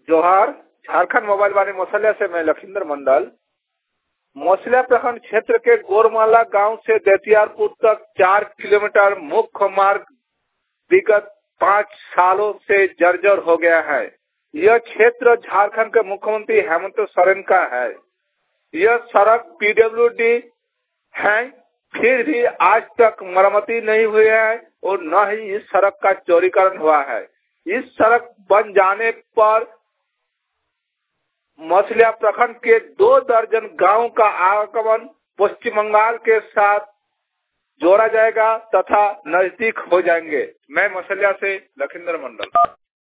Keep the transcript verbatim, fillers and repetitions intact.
जोहार। झारखंड मोबाइल वाणी मौसल्या से मैं लखींद्र मंडल। मौसल्या प्रखंड क्षेत्र के गोरमाला गांव से देतियारपुर तक चार किलोमीटर मुख्य मार्ग विगत पाँच सालों से जर्जर हो गया है। यह क्षेत्र झारखंड के मुख्यमंत्री हेमंत सोरेन का है। यह सड़क पीडब्ल्यूडी है, फिर भी आज तक मरम्मती नहीं हुई है और न ही इस सड़क का चौड़ीकरण हुआ है। इस सड़क बन जाने पर मौसल्या प्रखंड के दो दर्जन गांव का आगमन पश्चिम बंगाल के साथ जोड़ा जाएगा तथा नजदीक हो जाएंगे। मैं मौसल्या से लखींद्र मंडल।